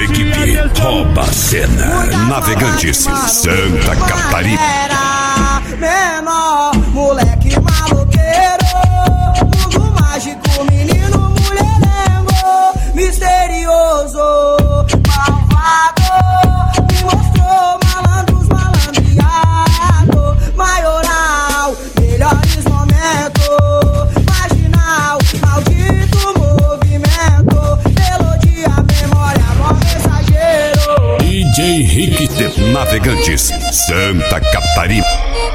Equipe Rouba Cena, Navegantes, Santa Catarina. Era menor, moleque maloqueiro, mundo mágico, menino mulherengo, misterioso, malvado, me mostrou malandros, malandreado, maioral, melhores momentos, marginal, maldito movimento, melodia, memória, mó mensageiro. DJ Rick de Navegantes, Santa Catarina.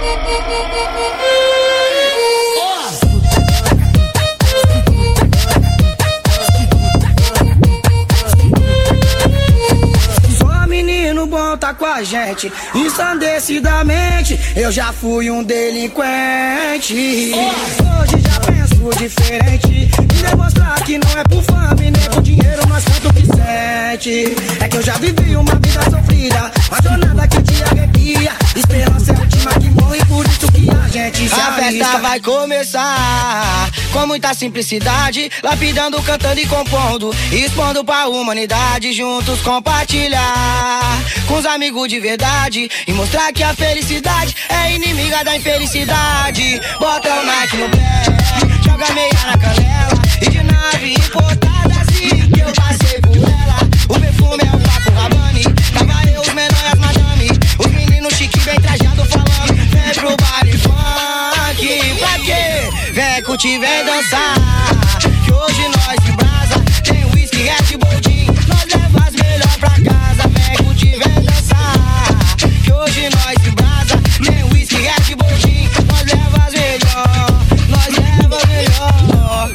Só menino bom tá com a gente, ensandecidamente eu já fui um delinquente. Hoje já penso diferente, e demonstrar que não é por fama e nem por dinheiro, mas tanto que sente. É que eu já vivi uma vida sofrida, uma jornada que te arrepia. Esperança é a última que morre, por isso que a gente se arrisca. A festa vai começar com muita simplicidade, lapidando, cantando e compondo, expondo pra humanidade, juntos compartilhar com os amigos de verdade e mostrar que a felicidade é inimiga da infelicidade. Bota o Nike no pé, joga meia na canela, e de nave importada assim que eu passei por ela. O perfume é o Paco Rabanne, tava eu, os menores e as madame, os meninos chique bem trajado falando, vem pro baile funk. Pra quê? Vem curtir, vem dançar, que hoje nós de brasa, tem whisky, Red Bull, gin, nós leva as melhor pra casa. Vem curtir, vem dançar, que hoje nós de brasa, tem whisky, Red Bull, gin, nós leva as melhor, nós leva as melhor.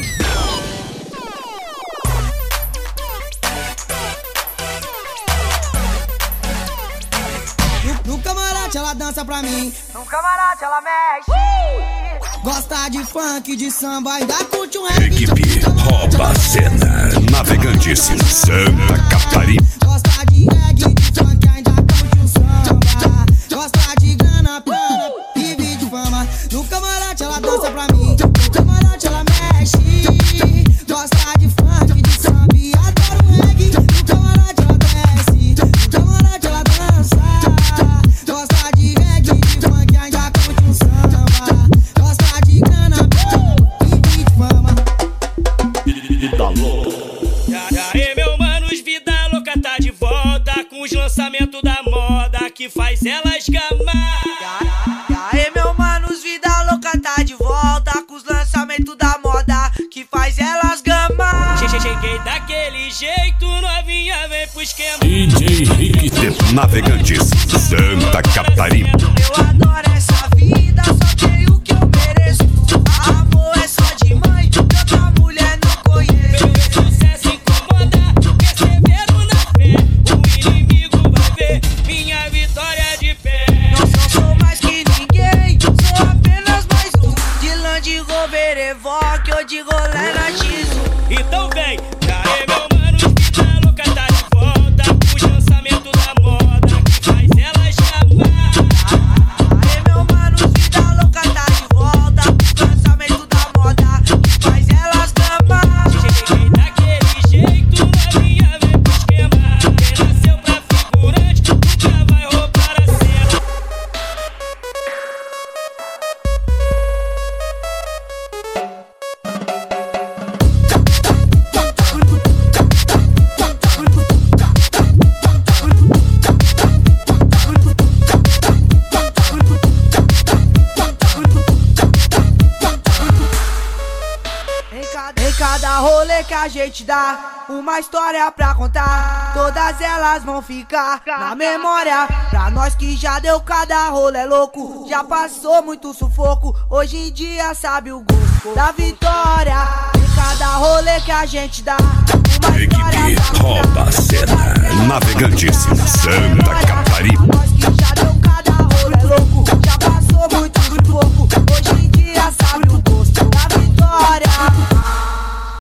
No camarote ela dança pra mim, no camarote ela mexe. Gosta de funk, de samba, ainda curte um reggae. Equipe Rouba Cena, Navegantes, Santa Catarina. Gosta de reggae, de funk, ainda curte um samba. Gosta de grana, plana, vive de fama. No camarote ela dança pra mim, no camarote ela mexe. Gosta de funk, de samba e adora um reggae. No camarote ela desce, no camarote ela dança. Gosta de reggae, de funk, ainda curte um samba. Gosta de grana, vive de fama. E aí, meu manos, vida louca tá de volta com os lançamentos da moda que faz elas gamar. E aí, meu manos, vida louca tá de volta com os lançamentos da moda que faz elas gamar. Cheguei daquele jeito, novinha, vem pro esquema. DJ Rick de Navegantes, Santa Catarina. Eu adoro essa vida, só tenho o que eu mereço. Amor é só de mãe, outra mulher não conheço. Meu sucesso incomoda, persevero na fé. O inimigo vai ver minha vitória de pé. Não sou mais que ninguém, sou apenas mais um. De Land Rover Evoque ou de rolê na X1. Então vem, aí, meu mano, vida louca tá de volta com os lançamentos da moda que faz elas chamar. Aí, meu mano, vida louca tá de volta com os lançamentos da moda que faz elas gamar. Cheguei daquele jeito, novinha, vem pro esquema. Quem nasceu pra figurante nunca vai roubar a cena. Em cada rolê que a gente dá, uma história pra contar. Todas elas vão ficar na memória. Pra nós que já deu cada rolê louco, já passou muito sufoco, hoje em dia sabe o gosto da vitória. Em cada rolê que a gente dá, uma história Equipe pra contar. Rouba Cena, Navegantes, Santa Catarina.